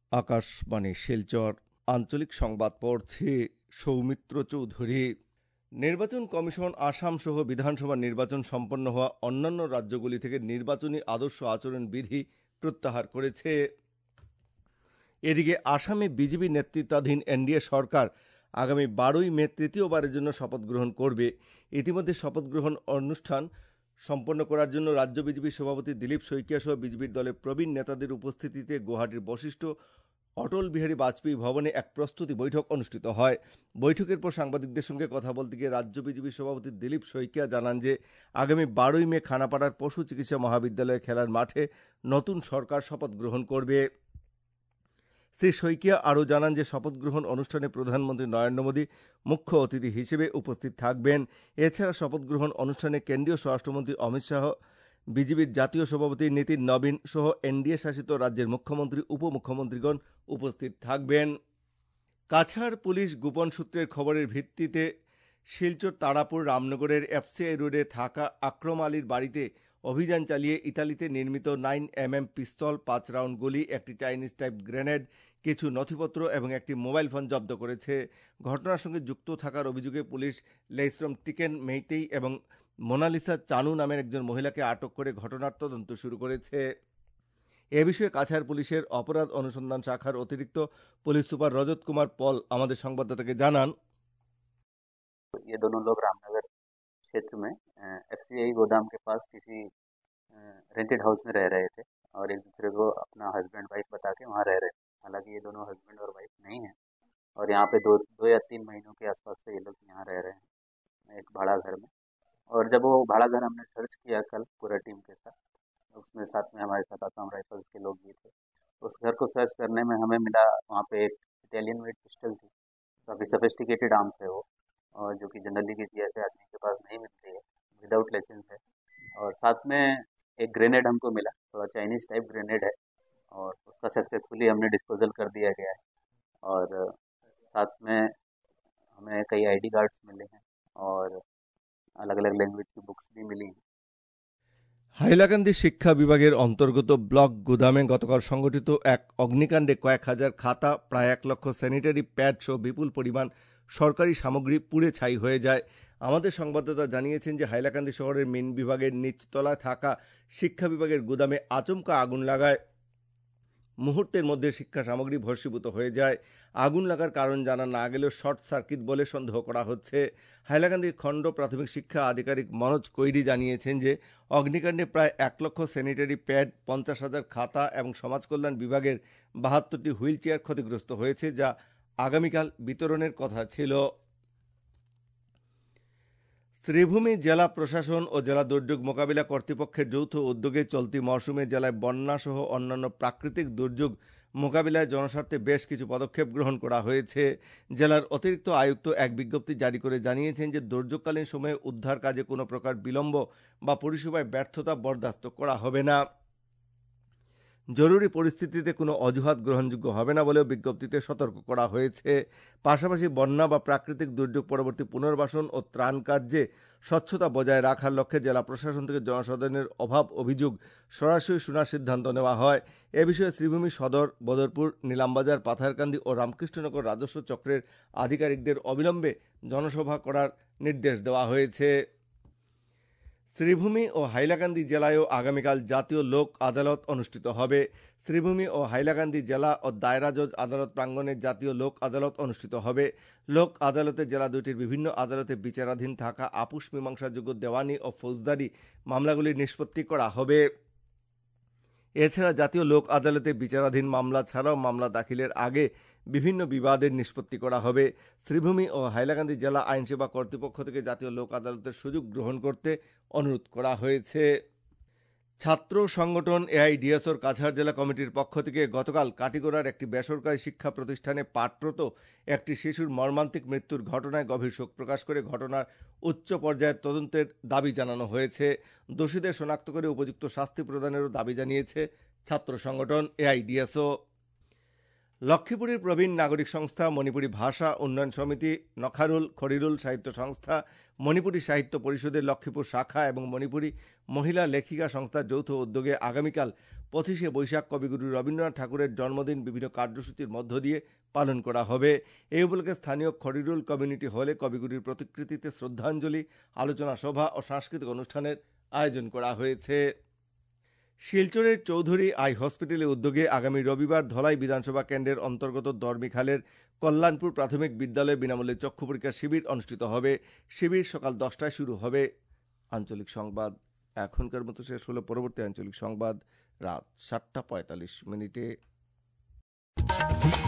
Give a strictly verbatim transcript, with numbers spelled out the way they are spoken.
আকাশবাণী শিলচর আঞ্চলিক সংবাদ পড়ছে সৌমিত্র চৌধুরী। নির্বাচন কমিশন আসাম সহ বিধানসভা নির্বাচন সম্পন্ন হওয়া অন্যান্য রাজ্যগুলি থেকে নির্বাচনী আদর্শ আচরণ বিধি প্রত্যাহার করেছে। এদিকে আসামে বিজেপি নেতৃত্বাধীন এনডিএ সরকার আগামী বারোই মে তৃতীয়বারের জন্য শপথ গ্রহণ করবে। ইতিমধ্যে শপথ গ্রহণ অনুষ্ঠান সম্পন্ন করার জন্য রাজ্য বিজেপি সভাপতি দিলীপ শইকিয়া সহ বিজেপির দলের প্রবীণ নেতাদের উপস্থিতিতে গুয়াহাটির বশিষ্ঠ অটল বিহারী বাজপেয়ী ভবনে এক প্রস্তুতি বৈঠক অনুষ্ঠিত হয়। বৈঠকের পর সাংবাদিকদের সঙ্গে কথা বলতে গিয়ে রাজ্য বিজেপি সভাপতি দিলীপ শইকিয়া জানান যে আগামী বারোই মে খানাপাড়ার পশু চিকিৎসা মহাবিদ্যালয়ে খেলার মাঠে নতুন সরকার শপথ গ্রহণ করবে। শ্রী শইকিয়া আরও জানান যে শপথ গ্রহণ অনুষ্ঠানে প্রধানমন্ত্রী নরেন্দ্র মোদী মুখ্য অতিথি হিসেবে উপস্থিত থাকবেন। এছাড়া শপথ গ্রহণ অনুষ্ঠানে কেন্দ্রীয় স্বরাষ্ট্রমন্ত্রী অমিত শাহ, বিজেপির জাতীয় সভাপতি নীতিন নবীন সহ এনডিএ শাসিত রাজ্যের মুখ্যমন্ত্রী উপমুখ্যমন্ত্রীগণ উপস্থিত থাকবেন। কাছাড় পুলিশ গোপন সূত্রের খবরের ভিত্তিতে শিলচর তারাপুর রামনগরের এফসিআই রোডে থাকা আকরম আলীর বাড়িতে অভিযান চালিয়ে ইতালিতে নির্মিত নাইন এম এম পিস্তল, পাঁচ রাউন্ড গুলি, একটি চাইনিজ টাইপ গ্রেনেড, কিছু নথিপত্র এবং একটি মোবাইল ফোন জব্দ করেছে। ঘটনার সঙ্গে যুক্ত থাকার অভিযোগে পুলিশ লেইশ্রম টিকেন মেইতেই এবং মোনালিসা চানু নামের একজন মহিলাকে আটক করে ঘটনার তদন্ত শুরু করেছে। এ বিষয়ে কাছাড় পুলিশের অপরাধ অনুসন্ধান শাখার অতিরিক্ত পুলিশ সুপার রজত কুমার পল আমাদের সংবাদদাতাকে জানান, ये दोनों लोग रामनगर क्षेत्र में एफसीआई गोदाम के पास किसी रेंटेड हाउस में रह रहे थे और एक दूसरे को अपना हस्बैंड वाइफ बता के वहाँ रह रहे थे। हालांकि ये दोनों हस्बैंड और वाइफ नहीं हैं और यहाँ पे दो दो या तीन महीनों के आसपास से ये लोग यहाँ रह रहे हैं एक भाड़ा घर में। और जब वो भाड़ा घर हमने सर्च किया कल पूरा टीम के साथ, उसमें साथ में हमारे साथ आसाम राइफल्स के लोग भी थे। उस घर को सर्च करने में हमें मिला वहाँ पे एक इटालियन मेड पिस्टल थी, काफ़ी सोफिस्टिकेटेड आर्म्स है वो, और जो कि जनरली किसी ऐसे आदमी के पास नहीं मिलती है, विदाउट लाइसेंस है। और साथ में एक ग्रेनेड हमको मिला, थोड़ा चाइनीज टाइप ग्रेनेड है, और उसका सक्सेसफुली हमने डिस्पोजल कर दिया गया है। और साथ में हमें कई आईडी कार्ड्स मिले हैं और अलग अलग लैंग्वेज की बुक्स भी मिली हैं। হাইলাকান্দি শিক্ষা বিভাগের অন্তর্গত ব্লক গুদামে গতকাল সংঘটিত এক অগ্নিকাণ্ডে কয়েক হাজার খাতা, প্রায় এক লক্ষ স্যানিটারি প্যাড সহ বিপুল পরিমাণ সরকারি সামগ্রী পুড়ে ছাই হয়ে যায়। আমাদের সংবাদদাতা জানিয়েছেন যে হাইলাকান্দি শহরের মিন বিভাগের নিচতলায় থাকা শিক্ষা বিভাগের গুদামে আচমকা আগুন লাগায় মুহূর্তের মধ্যে শিক্ষা সামগ্রী ভস্মীভূত হয়ে যায়। আগুন লাগার কারণ জানা না গেলেও শর্ট সার্কিট বলে সন্দেহ করা হচ্ছে। হাইলাকান্দি খণ্ড প্রাথমিক শিক্ষা আধিকারিক মনোজ কৈরি জানিয়েছেন যে অগ্নিকাণ্ডে প্রায় এক লক্ষ স্যানিটারি প্যাড, পঞ্চাশ হাজার খাতা এবং সমাজ কল্যাণ বিভাগের বাহাত্তরটি হুইল চেয়ার ক্ষতিগ্রস্ত হয়েছে, যা আগামীকাল বিতরণের কথা ছিল। শ্রীভূমি জেলা প্রশাসন ও জেলা দুর্যোগ মোকাবিলা কর্তৃপক্ষের যৌথ উদ্যোগে চলতি মরশুমে জেলায় বন্যা সহ অন্যান্য প্রাকৃতিক দুর্যোগ মোকাবিলায় জনস্বার্থে বেশ কিছু পদক্ষেপ গ্রহণ করা হয়েছে। জেলার অতিরিক্ত আয়ুক্ত এক বিজ্ঞপ্তি জারি করে জানিয়েছেন যে দুর্যোগকালীন সময়ে উদ্ধার কাজে কোনো প্রকার বিলম্ব বা পরিষেবায় ব্যর্থতা বরদাস্ত করা হবে না। জরুরি পরিস্থিতিতে কোনো অজুহাত গ্রহণযোগ্য হবে না বলেও বিজ্ঞপ্তিতে সতর্ক করা হয়েছে। পাশাপাশি বন্যা বা প্রাকৃতিক দুর্যোগ পরবর্তী পুনর্বাসন ও ত্রাণ কার্যে স্বচ্ছতা বজায় রাখার লক্ষ্যে জেলা প্রশাসন থেকে জনসাধারণের অভাব অভিযোগ সরাসরি শোনার সিদ্ধান্ত নেওয়া হয়। এ বিষয়ে শ্রীভূমি সদর, বদরপুর, নীলামবাজার, পাথারকান্দি ও রামকৃষ্ণনগর রাজস্ব চক্রের আধিকারিকদের অবিলম্বে জনসভা করার নির্দেশ দেওয়া হয়েছে। শ্রীভূমি ও হাইলাকান্দি জেলায়ও আগামীকাল জাতীয় লোক আদালত অনুষ্ঠিত হবে। শ্রীভূমি ও হাইলাকান্দি জেলা ও দায়রা জজ আদালত প্রাঙ্গণে জাতীয় লোক আদালত অনুষ্ঠিত হবে। লোক আদালতে জেলা দুটির বিভিন্ন আদালতে বিচারাধীন থাকা আপুস মীমাংসাযোগ্য দেওয়ানি ও ফৌজদারি মামলাগুলি নিষ্পত্তি করা হবে। এছাড়া জাতীয় লোক আদালতে বিচারাধীন মামলা ছাড়াও মামলা দাখিলের আগে বিভিন্ন বিবাদের নিষ্পত্তি করা হবে। শ্রীভূমি ও হাইলাকান্দি জেলা আইনসেবা কর্তৃপক্ষ থেকে জাতীয় লোক আদালতের সুযোগ গ্রহণ করতে অনুরোধ করা হয়েছে। ছাত্র সংগঠন এআইডিএসওর কাছাড় জেলা কমিটির পক্ষ থেকে গতকাল কাটিগড়ার একটি বেসরকারি শিক্ষা প্রতিষ্ঠানে পাঠরত একটি শিশুর মর্মান্তিক মৃত্যুর ঘটনায় গভীর শোক প্রকাশ করে ঘটনার উচ্চ পর্যায়ের তদন্তের দাবি জানানো হয়েছে। দোষীদের শনাক্ত করে উপযুক্ত শাস্তি প্রদানেরও দাবি জানিয়েছে ছাত্র সংগঠন এআইডিএসও। লক্ষ্মীপুরের প্রবীণ নাগরিক সংস্থা মণিপুরী ভাষা উন্নয়ন সমিতি, নখারুল খরিরুল সাহিত্য সংস্থা, মণিপুরী সাহিত্য পরিষদের লক্ষ্মীপুর শাখা এবং মণিপুরী মহিলা লেখিকা সংস্থার যৌথ উদ্যোগে আগামীকাল পঁচিশে বৈশাখ কবিগুরু রবীন্দ্রনাথ ঠাকুরের জন্মদিন বিভিন্ন কার্যসূচির মধ্য দিয়ে পালন করা হবে। এই উপলক্ষে স্থানীয় খরিরুল কমিউনিটি হলে কবিগুরুর প্রতিকৃতিতে শ্রদ্ধাঞ্জলি, আলোচনা সভা ও সাংস্কৃতিক অনুষ্ঠানের আয়োজন করা হয়েছে। শিলচরের চৌধুরী আই হসপিটালের উদ্যোগে আগামী রবিবার ধলাই বিধানসভা কেন্দ্রের অন্তর্গত দরমিখালের কল্যাণপুর প্রাথমিক বিদ্যালয়ে বিনামূল্যে চক্ষু পরীক্ষা শিবির অনুষ্ঠিত হবে। শিবির সকাল দশটায় শুরু হবে। আঞ্চলিক সংবাদ এখনকার মতো শেষ হলো। পরবর্তী আঞ্চলিক সংবাদ রাত সাতটা পঁয়তাল্লিশ মিনিটে।